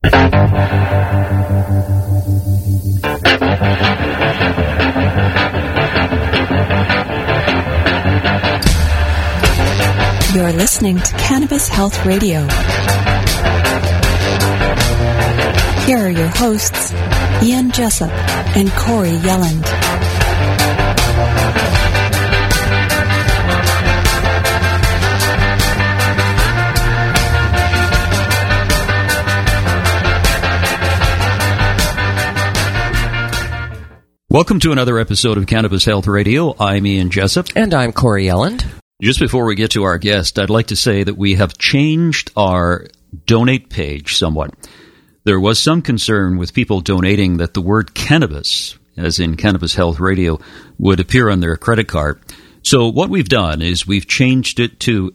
You're listening to Cannabis Health Radio. Here are your hosts, Ian Jessup and Corey Yelland. Welcome to another episode of Cannabis Health Radio. I'm Ian Jessup. And I'm Corey Yelland. Just before we get to our guest, I'd like to say that we have changed our donate page somewhat. There was some concern with people donating that the word cannabis, as in Cannabis Health Radio, would appear on their credit card. So what we've done is we've changed it to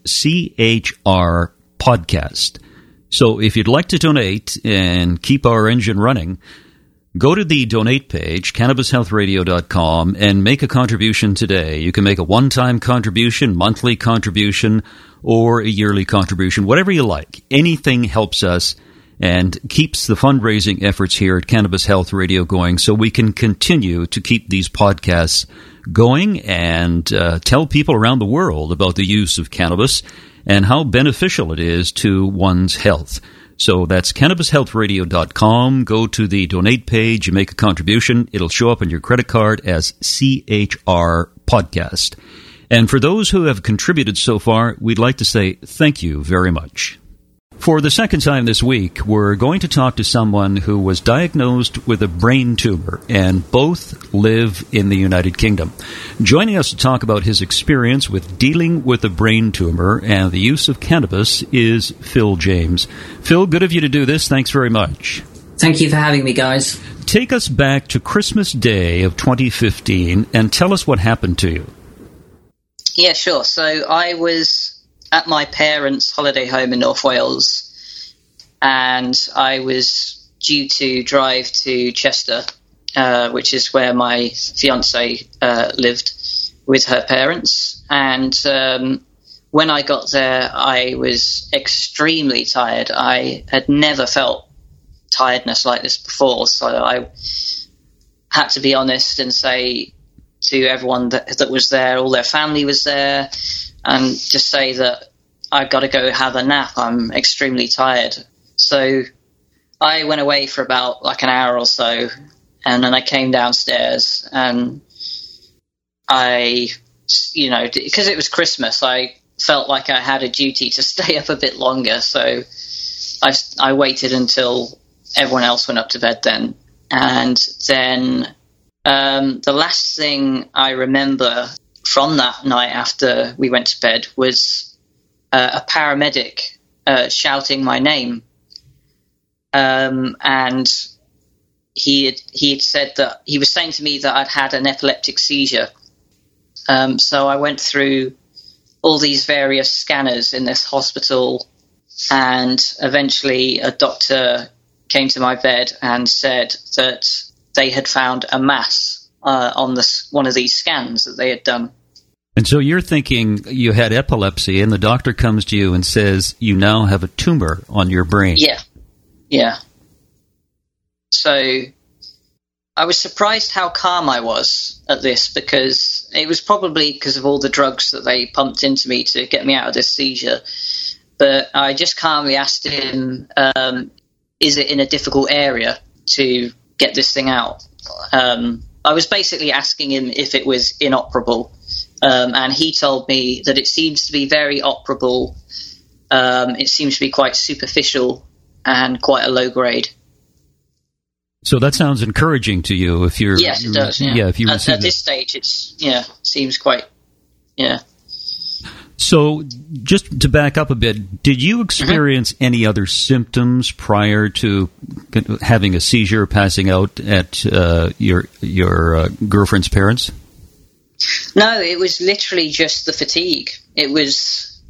CHR Podcast. So if you'd like to donate and keep our engine running, go to the donate page, cannabishealthradio.com, and make a contribution today. You can make a one-time contribution, monthly contribution, or a yearly contribution, whatever you like. Anything helps us and keeps the fundraising efforts here at Cannabis Health Radio going so we can continue to keep these podcasts going and tell people around the world about the use of cannabis and how beneficial it is to one's health. So that's cannabishealthradio.com. Go to the donate page, you make a contribution. It'll show up on your credit card as CHR Podcast. And for those who have contributed so far, we'd like to say thank you very much. For the second time this week, we're going to talk to someone who was diagnosed with a brain tumor, and both live in the United Kingdom. Joining us to talk about his experience with dealing with a brain tumor and the use of cannabis is Phil James. Phil, good of you to do this. Thanks very much. Thank you for having me, guys. Take us back to Christmas Day of 2015 and tell us what happened to you. Yeah, sure. So I was at my parents' holiday home in North Wales, and I was due to drive to Chester, which is where my fiancée lived with her parents. And when I got there, I was extremely tired. I had never felt tiredness like this before, so I had to be honest and say to everyone that was there, all their family was there, and just say that I've got to go have a nap. I'm extremely tired. So I went away for about like an hour or so, and then I came downstairs, and I, because it was Christmas, I felt like I had a duty to stay up a bit longer. So I waited until everyone else went up to bed then. And then the last thing I remember from that night after we went to bed was a paramedic shouting my name, and he had said that he was saying to me that I'd had an epileptic seizure. So I went through all these various scanners in this hospital, and eventually a doctor came to my bed and said that they had found a mass on one of these scans that they had done. And so you're thinking you had epilepsy, and the doctor comes to you and says you now have a tumor on your brain. Yeah. So I was surprised how calm I was at this, because it was probably because of all the drugs that they pumped into me to get me out of this seizure. But I just calmly asked him, is it in a difficult area to get this thing out? I was basically asking him if it was inoperable. And he told me that it seems to be very operable. It seems to be quite superficial and quite a low grade. So that sounds encouraging to you. If you're yes, it does. Yeah, if you at this stage, it's seems quite. So just to back up a bit, did you experience any other symptoms prior to having a seizure, passing out at your girlfriend's parents? No, it was literally just the fatigue. It was,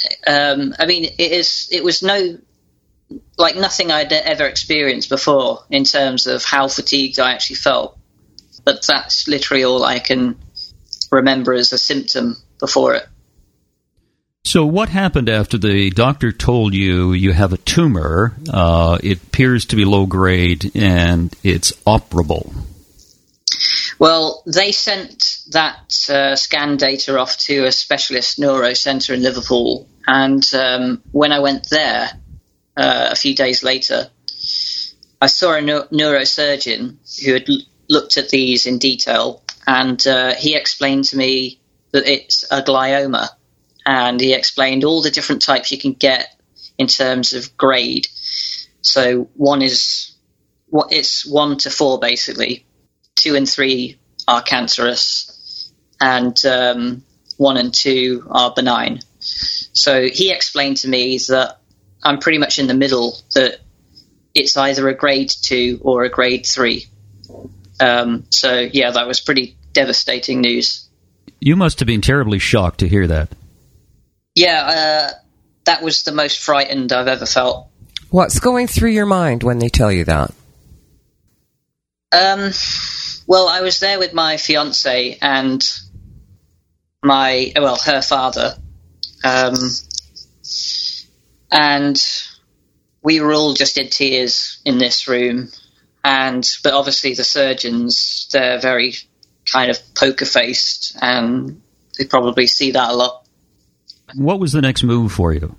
it was nothing I'd ever experienced before in terms of how fatigued I actually felt. But that's literally all I can remember as a symptom before it. So what happened after the doctor told you you have a tumor, it appears to be low grade, and it's operable? Well, they sent that scan data off to a specialist neuro centre in Liverpool, and when I went there a few days later, I saw a neurosurgeon who had looked at these in detail, and he explained to me that it's a glioma, and he explained all the different types you can get in terms of grade. So it's 1 to 4 basically. 2 and 3 are cancerous, and 1 and 2 are benign. So he explained to me that I'm pretty much in the middle, that it's either a grade 2 or a grade 3. So, yeah, that was pretty devastating news. You must have been terribly shocked to hear that. Yeah, that was the most frightened I've ever felt. What's going through your mind when they tell you that? Well, I was there with my fiancée and her father, and we were all just in tears in this room. But obviously the surgeons, they're very kind of poker-faced, and they probably see that a lot. What was the next move for you?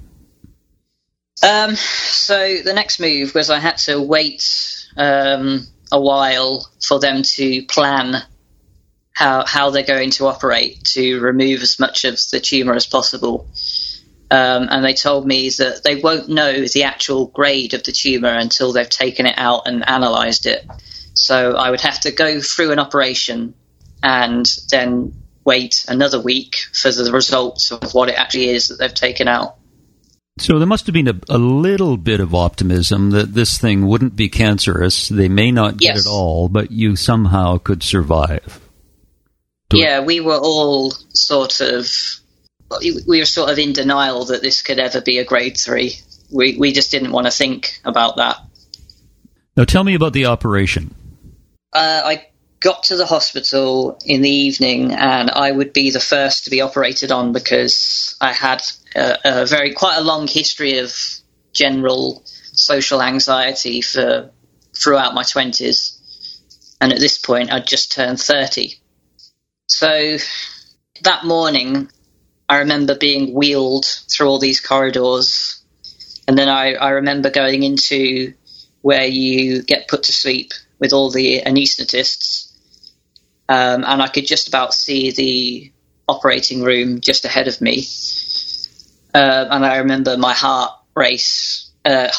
So the next move was I had to wait a while for them to plan how they're going to operate to remove as much of the tumour as possible. And they told me that they won't know the actual grade of the tumour until they've taken it out and analysed it. So I would have to go through an operation and then wait another week for the results of what it actually is that they've taken out. So there must have been a little bit of optimism that this thing wouldn't be cancerous. They may not get it all, but you somehow could survive. Yeah, we were all sort of in denial that this could ever be a grade 3. We just didn't want to think about that. Now tell me about the operation. I got to the hospital in the evening, and I would be the first to be operated on because I had quite a long history of general social anxiety throughout my 20s, and at this point I'd just turned 30. So that morning I remember being wheeled through all these corridors, and then I remember going into where you get put to sleep with all the anaesthetists, and I could just about see the operating room just ahead of me. And I remember my heart racing.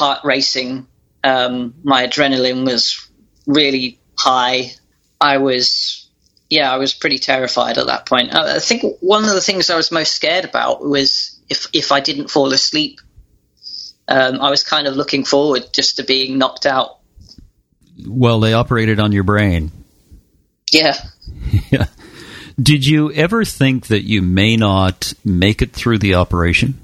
My adrenaline was really high. I was pretty terrified at that point. I think one of the things I was most scared about was if I didn't fall asleep. I was kind of looking forward just to being knocked out. Well, they operated on your brain. Yeah. Yeah. Did you ever think that you may not make it through the operation?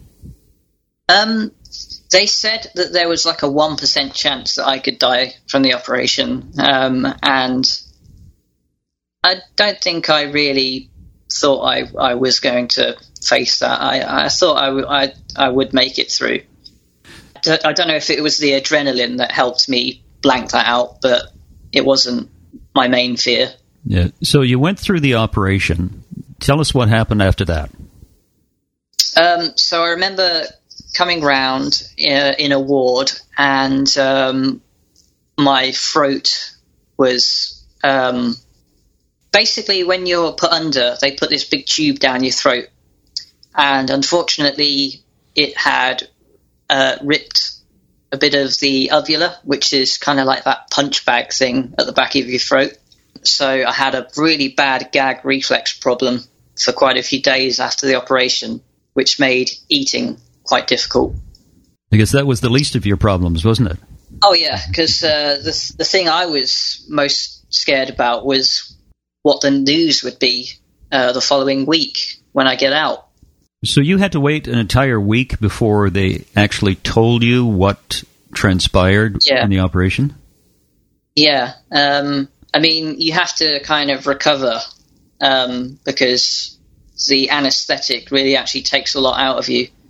They said that there was like a 1% chance that I could die from the operation. And I don't think I really thought I was going to face that. I thought I would make it through. I don't know if it was the adrenaline that helped me blank that out, but it wasn't my main fear. Yeah. So you went through the operation. Tell us what happened after that. So I remember coming round in a ward, and my throat was basically, when you're put under, they put this big tube down your throat, and unfortunately it had ripped a bit of the uvula, which is kind of like that punch bag thing at the back of your throat. So I had a really bad gag reflex problem for quite a few days after the operation, which made eating quite difficult. I guess that was the least of your problems, wasn't it? Oh, yeah, because the thing I was most scared about was what the news would be the following week when I get out. So you had to wait an entire week before they actually told you what transpired in the operation? Yeah. I mean, you have to kind of recover because the anesthetic really actually takes a lot out of you.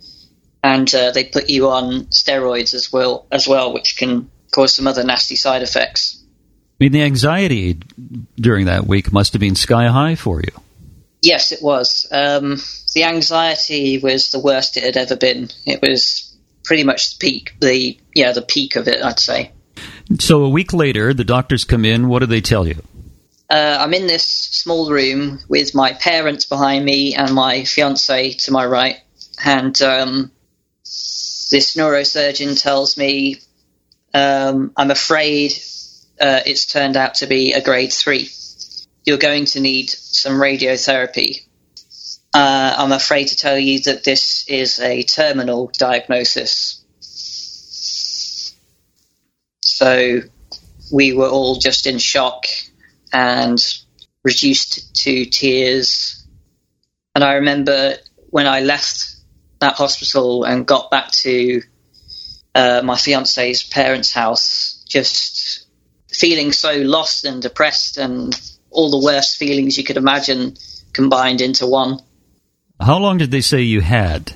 and they put you on steroids as well, which can cause some other nasty side effects. I mean, the anxiety during that week must have been sky high for you. Yes, it was. The anxiety was the worst it had ever been. It was pretty much the peak of it, I'd say. So a week later, the doctors come in. What do they tell you? I'm in this small room with my parents behind me and my fiancé to my right. And this neurosurgeon tells me, I'm afraid it's turned out to be a grade 3. You're going to need some radiotherapy. I'm afraid to tell you that this is a terminal diagnosis. So we were all just in shock and reduced to tears. And I remember when I left that hospital and got back to my fiance's parents' house, just feeling so lost and depressed and all the worst feelings you could imagine combined into one. How long did they say you had?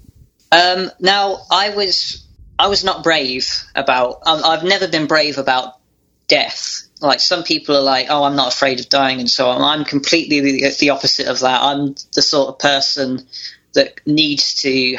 Now, I was not brave about... I've never been brave about death. Like, some people are like, oh, I'm not afraid of dying and so on. I'm completely the opposite of that. I'm the sort of person that needs to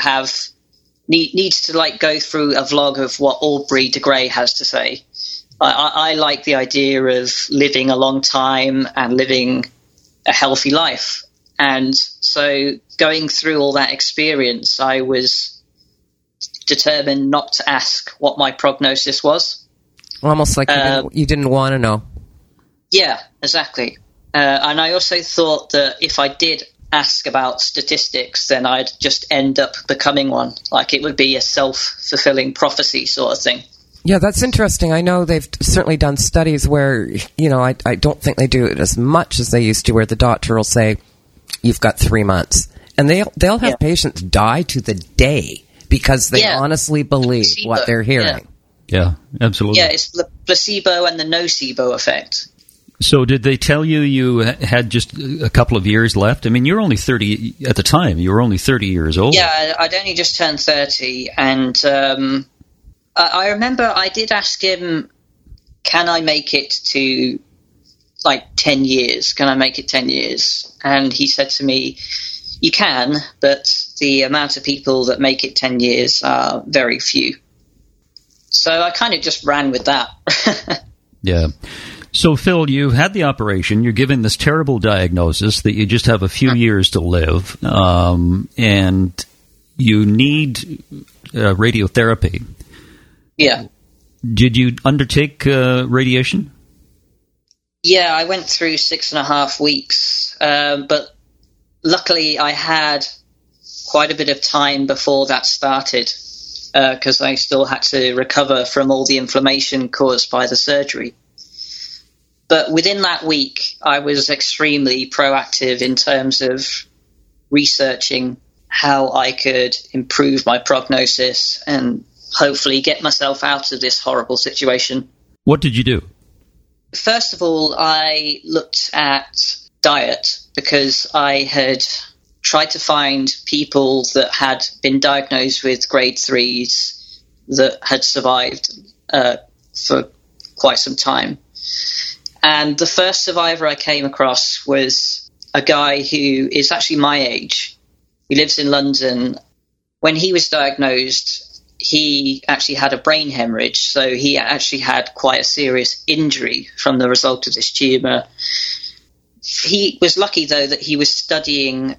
like go through a vlog of what Aubrey de Grey has to say. I like the idea of living a long time and living a healthy life. And so going through all that experience, I was determined not to ask what my prognosis was. Almost like you didn't want to know. Yeah, exactly. And I also thought that if I did ask about statistics, then I'd just end up becoming one. Like it would be a self-fulfilling prophecy sort of thing. Yeah, that's interesting. I know they've certainly done studies where, I don't think they do it as much as they used to, where the doctor will say, you've got 3 months. And they'll have patients die to the day because they honestly believe placebo, what they're hearing. Yeah, absolutely. Yeah, it's the placebo and the nocebo effect. So did they tell you had just a couple of years left? I mean, you're only 30 at the time. You were only 30 years old. Yeah, I'd only just turned 30. And I remember I did ask him, can I make it to, 10 years? Can I make it 10 years? And he said to me, you can, but the amount of people that make it 10 years are very few. So I kind of just ran with that. Yeah. So, Phil, you had the operation. You're given this terrible diagnosis that you just have a few years to live, and you need radiotherapy. Yeah. Did you undertake radiation? Yeah, I went through 6.5 weeks, but luckily I had quite a bit of time before that started because I still had to recover from all the inflammation caused by the surgery. But within that week, I was extremely proactive in terms of researching how I could improve my prognosis and hopefully get myself out of this horrible situation. What did you do? First of all, I looked at diet because I had tried to find people that had been diagnosed with grade 3s that had survived for quite some time. And the first survivor I came across was a guy who is actually my age. He lives in London. When he was diagnosed, he actually had a brain hemorrhage. So he actually had quite a serious injury from the result of this tumour. He was lucky, though, that he was studying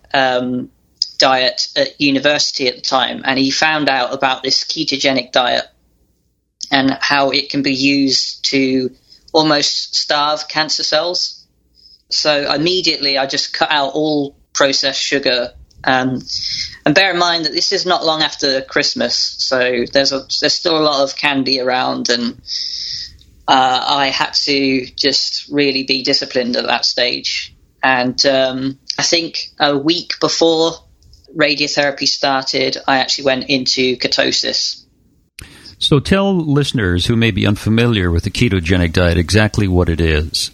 diet at university at the time. And he found out about this ketogenic diet and how it can be used to almost starve cancer cells. So immediately I just cut out all processed sugar. And bear in mind that this is not long after Christmas, so there's still a lot of candy around, and I had to just really be disciplined at that stage. And I think a week before radiotherapy started, I actually went into ketosis. So tell listeners who may be unfamiliar with the ketogenic diet exactly what it is.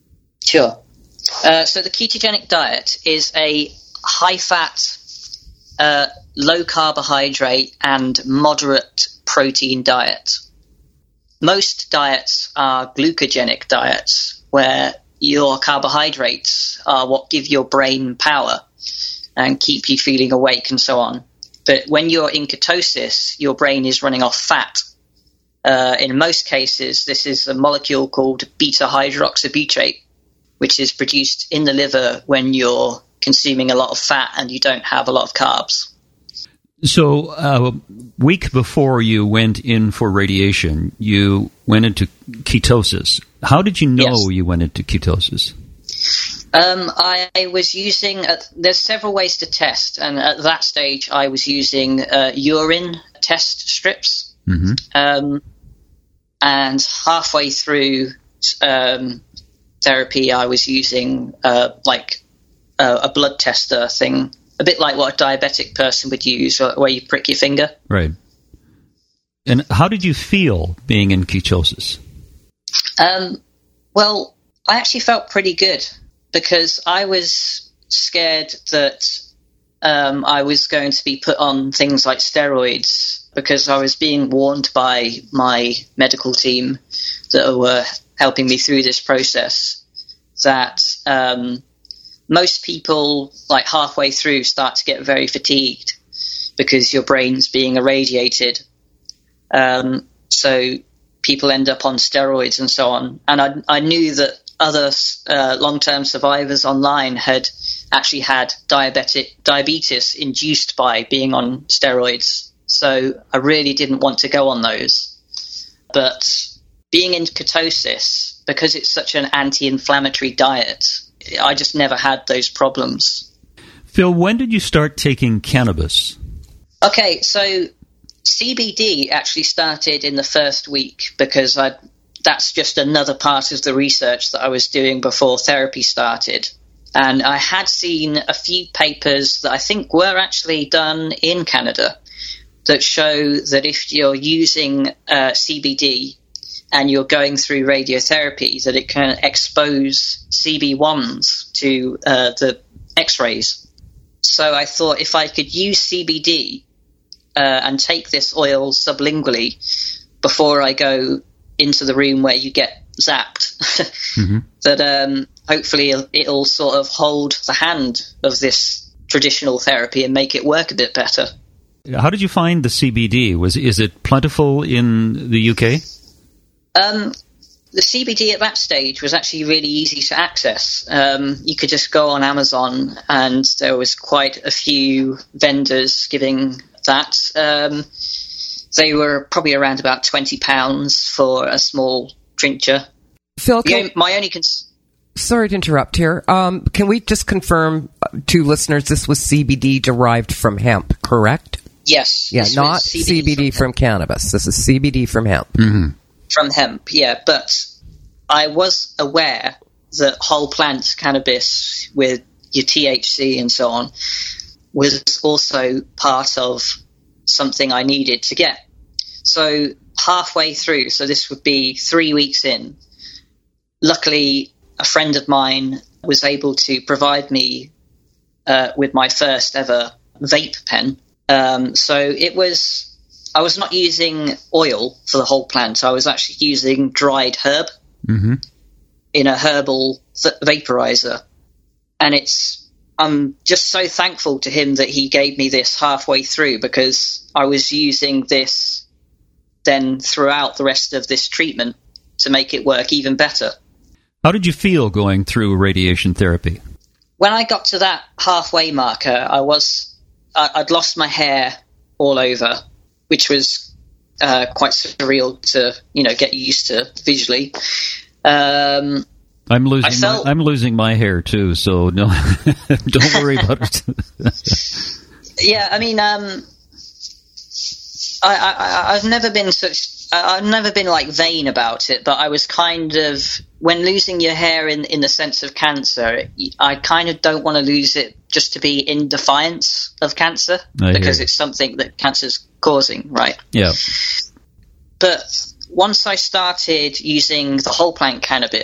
Sure. So the ketogenic diet is a high-fat, low carbohydrate and moderate protein diet. Most diets are glucogenic diets, where your carbohydrates are what give your brain power and keep you feeling awake and so on. But when you're in ketosis, your brain is running off fat. In most cases, this is a molecule called beta-hydroxybutyrate, which is produced in the liver when you're consuming a lot of fat and you don't have a lot of carbs. So a week before you went in for radiation, you went into ketosis. How did you know you went into ketosis? I was using, there's several ways to test, and at that stage I was using urine test strips. Mm-hmm. And halfway through therapy I was using a blood tester thing, a bit like what a diabetic person would use, where you prick your finger. Right. And how did you feel being in ketosis? Well, I actually felt pretty good, because I was scared that I was going to be put on things like steroids, because I was being warned by my medical team that were helping me through this process that most people, like halfway through, start to get very fatigued because your brain's being irradiated. So people end up on steroids and so on. And I knew that other long-term survivors online had actually had diabetes induced by being on steroids. So I really didn't want to go on those. But being in ketosis, because it's such an anti-inflammatory diet, I just never had those problems. Phil, when did you start taking cannabis? Okay, so CBD actually started in the first week, because that's just another part of the research that I was doing before therapy started. And I had seen a few papers that I think were actually done in Canada that show that if you're using CBD and you're going through radiotherapy, that it can expose CB1s to the X-rays. So I thought if I could use CBD and take this oil sublingually before I go into the room where you get zapped, mm-hmm. that hopefully it'll sort of hold the hand of this traditional therapy and make it work a bit better. How did you find the CBD? Is it plentiful in the UK? The CBD at that stage was actually really easy to access. You could just go on Amazon, and there was quite a few vendors giving that. They were probably around about £20 for a small tincture. Phil, sorry to interrupt here. Can we just confirm to listeners this was CBD derived from hemp, correct? Yes. Yeah, not CBD from cannabis. This is CBD from hemp. Mm-hmm. From hemp, yeah. But I was aware that whole plant cannabis with your THC and so on was also part of something I needed to get. So halfway through, so this would be 3 weeks in, luckily a friend of mine was able to provide me with my first ever vape pen. So I was not using oil for the whole plant. I was actually using dried herb mm-hmm. in a herbal vaporizer. And I'm just so thankful to him that he gave me this halfway through, because I was using this then throughout the rest of this treatment to make it work even better. How did you feel going through radiation therapy? When I got to that halfway marker, I'd lost my hair all over, which was quite surreal to get used to visually. I'm losing my hair too, so no, don't worry about it. Yeah, I mean, I've never been like vain about it, but I was kind of, when losing your hair in the sense of cancer, I kind of don't want to lose it just to be in defiance of cancer, because it's something that cancer's causing, right? Yeah. But once I started using the whole plant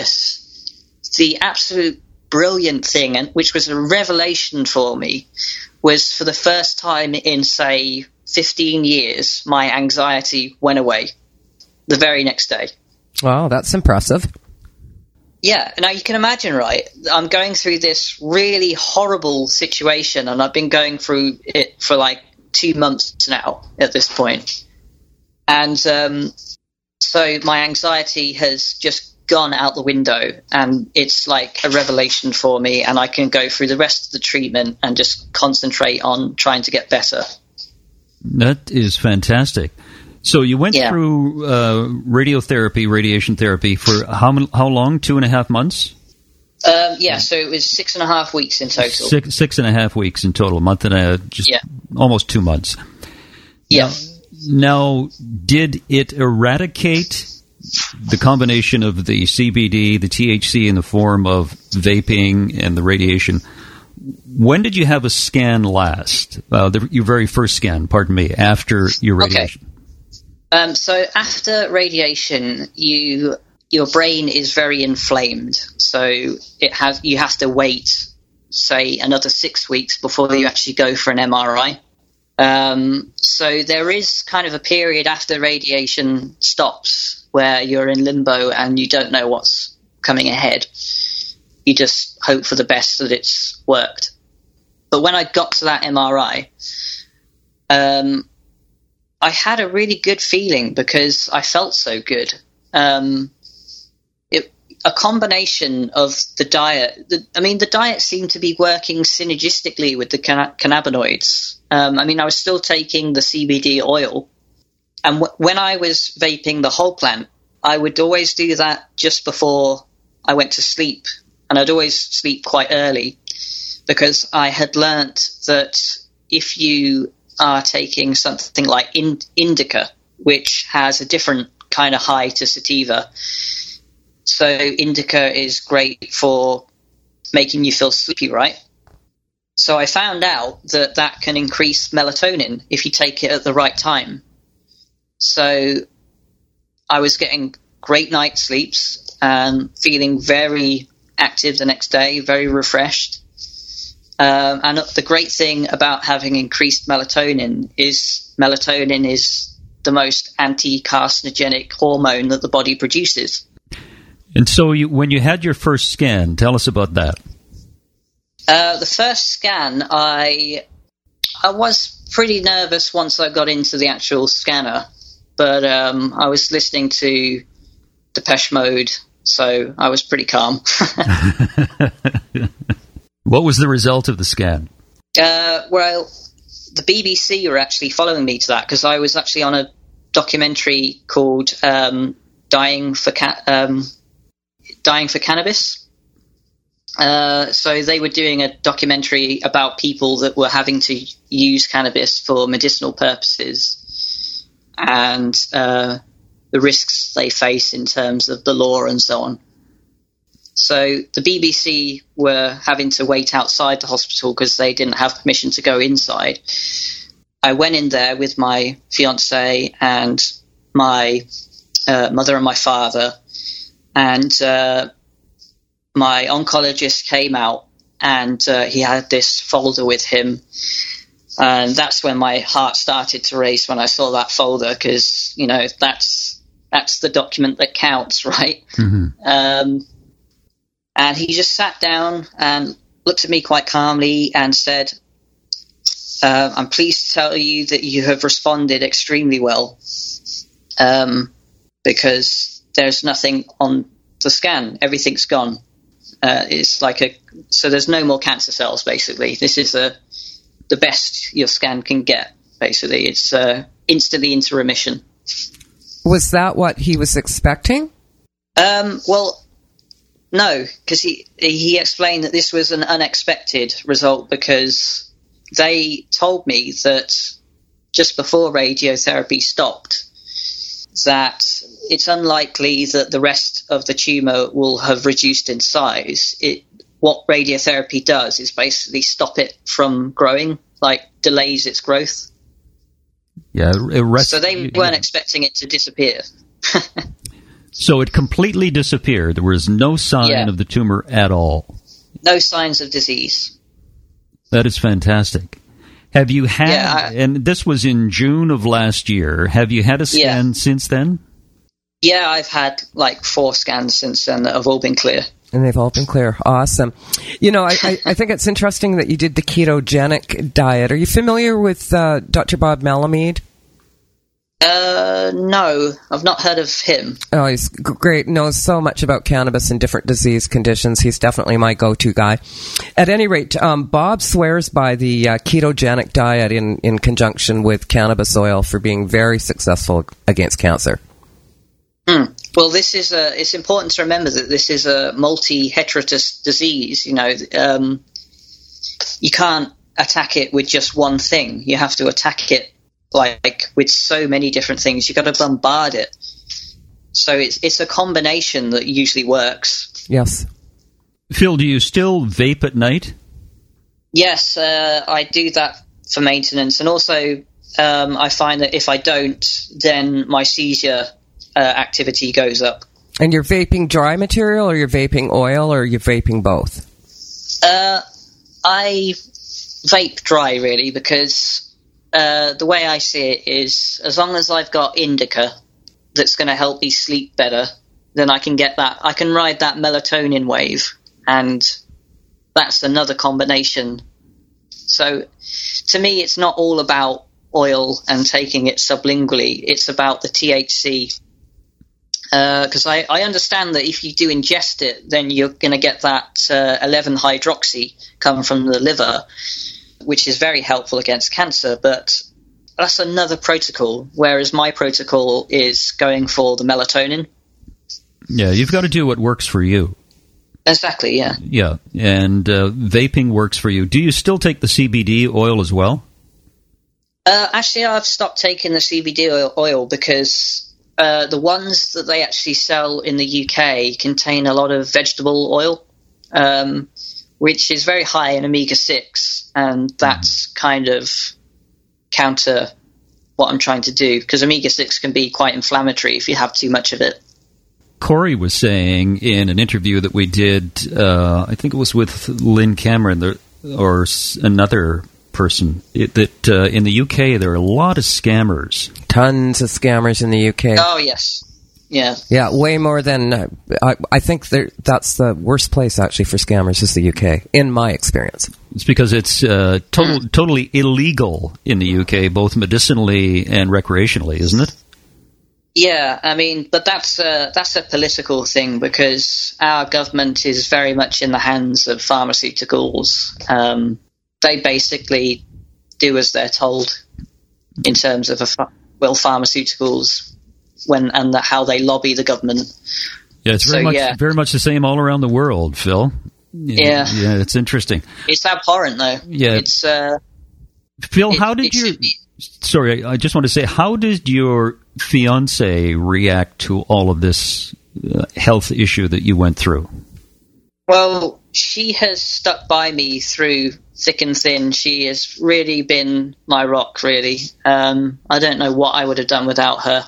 cannabis, the absolute brilliant thing, and which was a revelation for me, was for the first time in, say, 15 years, my anxiety went away the very next day. Wow, that's impressive. Yeah, now you can imagine, right? I'm going through this really horrible situation, and I've been going through it for like 2 months now at this point. And so my anxiety has just gone out the window, and it's like a revelation for me, and I can go through the rest of the treatment and just concentrate on trying to get better. That is fantastic. So you went through radiation therapy for how long? 2.5 months? So it was 6.5 weeks in total. 6.5 weeks in total, a month and almost 2 months. Yeah. Now, did it eradicate the combination of the CBD, the THC in the form of vaping, and the radiation? When did you have a scan last? Your very first scan, pardon me, after your radiation. Okay. So after radiation, your brain is very inflamed. So you have to wait, say, another 6 weeks before you actually go for an MRI. So there is kind of a period after radiation stops where you're in limbo and you don't know what's coming ahead. You just hope for the best that it's worked. But when I got to that MRI, I had a really good feeling because I felt so good. A combination of the diet. The diet seemed to be working synergistically with the cannabinoids. I was still taking the CBD oil. And when I was vaping the whole plant, I would always do that just before I went to sleep. And I'd always sleep quite early because I had learnt that if you are taking something like indica, which has a different kind of high to sativa. So indica is great for making you feel sleepy, right? So I found out that can increase melatonin if you take it at the right time. So I was getting great night sleeps and feeling very active the next day, very refreshed. And the great thing about having increased melatonin is the most anti-carcinogenic hormone that the body produces. And so when you had your first scan, tell us about that. The first scan, I was pretty nervous once I got into the actual scanner, but I was listening to Depeche Mode, so I was pretty calm. What was the result of the scan? Well, the BBC were actually following me to that because I was actually on a documentary called Dying for Cannabis. So they were doing a documentary about people that were having to use cannabis for medicinal purposes and the risks they face in terms of the law and so on. So the BBC were having to wait outside the hospital because they didn't have permission to go inside. I went in there with my fiancé and my mother and my father, and my oncologist came out and he had this folder with him. And that's when my heart started to race when I saw that folder because, that's the document that counts, right? Mm-hmm. And he just sat down and looked at me quite calmly and said, I'm pleased to tell you that you have responded extremely well because there's nothing on the scan. Everything's gone. So there's no more cancer cells, basically. This is the best your scan can get, basically. It's instantly into remission. Was that what he was expecting? Well, no, because he explained that this was an unexpected result because they told me that just before radiotherapy stopped that it's unlikely that the rest of the tumour will have reduced in size. What radiotherapy does is basically stop it from growing, like delays its growth. Yeah, so they weren't expecting it to disappear. So it completely disappeared. There was no sign of the tumor at all. No signs of disease. That is fantastic. Have you had, and this was in June of last year, have you had a scan since then? Yeah, I've had like 4 scans since then that have all been clear. And they've all been clear. Awesome. You know, I think it's interesting that you did the ketogenic diet. Are you familiar with Dr. Bob Malamud? No, I've not heard of him. Oh, he's great. Knows so much about cannabis and different disease conditions. He's definitely my go-to guy. At any rate, Bob swears by the ketogenic diet in conjunction with cannabis oil for being very successful against cancer. Well, this is it's important to remember that this is a multi-heterogeneous disease. You know, you can't attack it with just one thing. You have to attack it like with so many different things. You've got to bombard it. So it's a combination that usually works. Yes. Phil, do you still vape at night? Yes, I do that for maintenance. And also I find that if I don't, then my seizure activity goes up. And you're vaping dry material, or you're vaping oil, or you're vaping both? I vape dry, really, because the way I see it is, as long as I've got indica that's going to help me sleep better, then I can get that. I can ride that melatonin wave, and that's another combination. So, to me, it's not all about oil and taking it sublingually. It's about the THC. Because I understand that if you do ingest it, then you're going to get that 11-hydroxy come from the liver, which is very helpful against cancer. But that's another protocol, whereas my protocol is going for the melatonin. Yeah, you've got to do what works for you. Exactly, yeah. Yeah, and vaping works for you. Do you still take the CBD oil as well? Actually, I've stopped taking the CBD oil because the ones that they actually sell in the UK contain a lot of vegetable oil, which is very high in omega-6, and that's kind of counter what I'm trying to do, because omega-6 can be quite inflammatory if you have too much of it. Corey was saying in an interview that we did, I think it was with Lynn Cameron or another person, that in the UK there are a lot of scammers. Tons of scammers in the UK. Oh, yes. Yeah. Yeah, way more than... I think that's the worst place, actually, for scammers is the UK, in my experience. It's because it's totally illegal in the UK, both medicinally and recreationally, isn't it? Yeah, I mean, but that's a political thing, because our government is very much in the hands of pharmaceuticals. They basically do as they're told in terms of pharmaceuticals how they lobby the government. Yeah, it's very much the same all around the world, Phil. Yeah, it's interesting. It's abhorrent, though. Yeah, it's Phil. How did you? Sorry, I just want to say, how did your fiance react to all of this health issue that you went through? Well, she has stuck by me through thick and thin. She has really been my rock, really. I don't know what I would have done without her.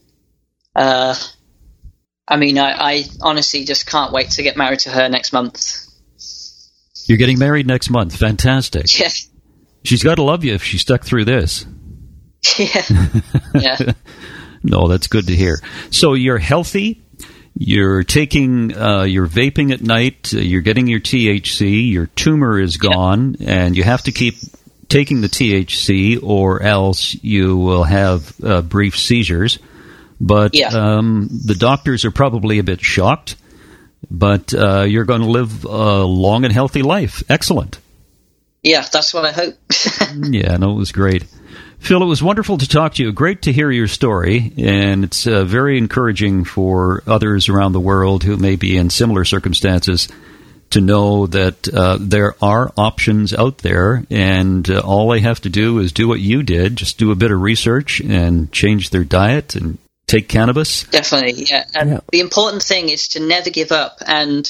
I mean, I honestly just can't wait to get married to her next month. You're getting married next month. Fantastic. Yeah. She's got to love you if she stuck through this. Yeah. Yeah. No, that's good to hear. So you're healthy. You're taking, you're vaping at night, you're getting your THC, your tumor is gone, and you have to keep taking the THC or else you will have brief seizures. But the doctors are probably a bit shocked, but you're going to live a long and healthy life. Excellent. Yeah, that's what I hope. Yeah, no, it was great. Phil, it was wonderful to talk to you. Great to hear your story, and it's very encouraging for others around the world who may be in similar circumstances to know that there are options out there, and all they have to do is do what you did, just do a bit of research and change their diet and take cannabis. Definitely, yeah. And the important thing is to never give up, and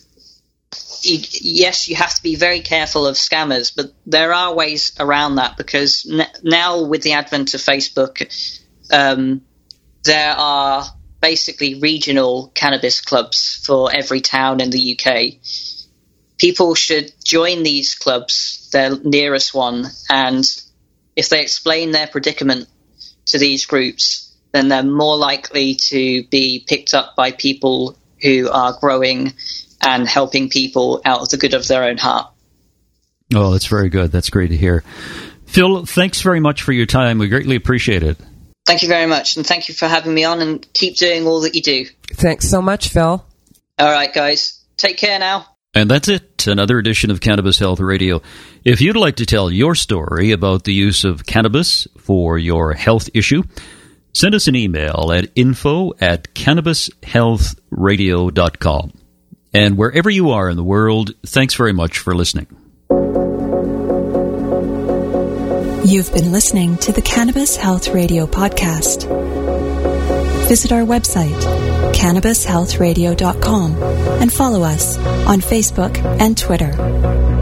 yes, you have to be very careful of scammers, but there are ways around that, because now with the advent of Facebook, there are basically regional cannabis clubs for every town in the UK. People should join these clubs, their nearest one, and if they explain their predicament to these groups, then they're more likely to be picked up by people who are growing and helping people out of the good of their own heart. Oh, that's very good. That's great to hear. Phil, thanks very much for your time. We greatly appreciate it. Thank you very much, and thank you for having me on, and keep doing all that you do. Thanks so much, Phil. All right, guys. Take care now. And that's it, another edition of Cannabis Health Radio. If you'd like to tell your story about the use of cannabis for your health issue, send us an email at info@cannabishealthradio.com. And wherever you are in the world, thanks very much for listening. You've been listening to the Cannabis Health Radio podcast. Visit our website, cannabishealthradio.com, and follow us on Facebook and Twitter.